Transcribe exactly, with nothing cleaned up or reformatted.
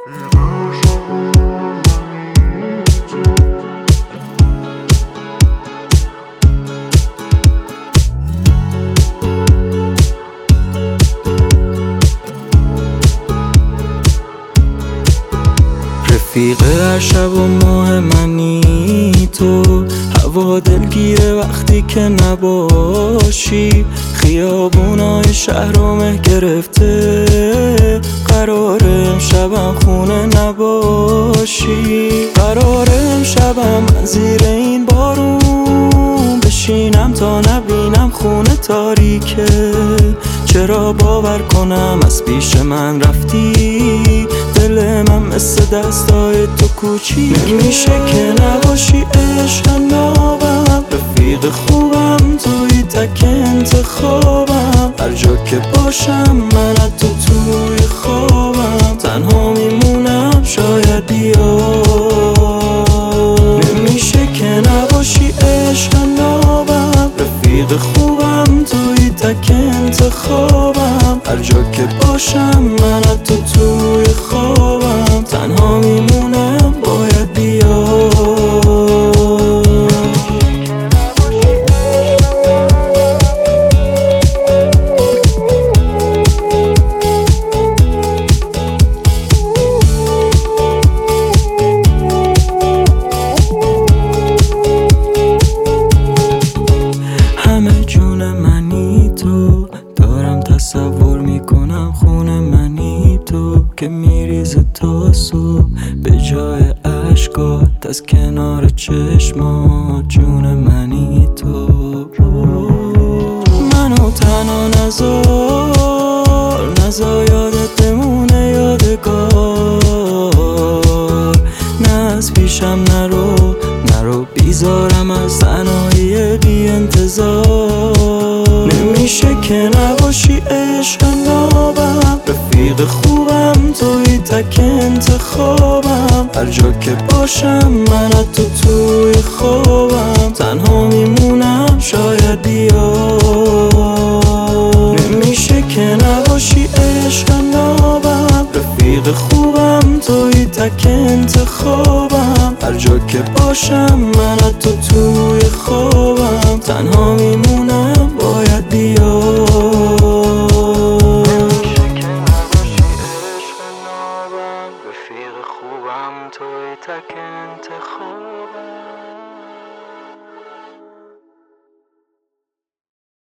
رفیق هر شب و ماه منی تو، هوا دلگیره وقتی که نباشی، خیابونای شهر رو مه گرفته، قراره امشبم خونه نباشی، قراره امشبم من زیر این بارون بشینم تا نبینم خونه تاریکه. چرا باور کنم از پیش من رفتی، دل من مثل دستای تو کوچیکه. نمیشه که نباشی عشق نابم، رفیق خوبم توی تک انتخابم، هر جا که باشم من از تو توی خوابم، تنها میمونم شاید بیای. نمیشه که نباشی عشق نابم، رفیق خوبم توی تک انتخابم، هر جا که باشم من از تو توی خوابم، تنها میمونم باید بیای. همه جون منی تو، دارم تصور میکنم خونه منی تو، که میریزه تا صبح به جای عشقات از کنار چشمات. جون منی تو، منو تنها نذار، نذار یادت بمونه یادگار، نه از پیشم نرو نرو، بیزارم از تنهایی بی انتظار. نمیشه که نباشی عشق نابم، رفیق خوبم توی تک انتخابم، هر جا که باشم من از تو توی خوابم، تنها میمونم شاید بیای. نمیشه که نباشی عشق نابم، رفیق خوبم توی تک انتخابم، هر جا که باشم من از تو توی خوابم، تنها میمونم باید بیای.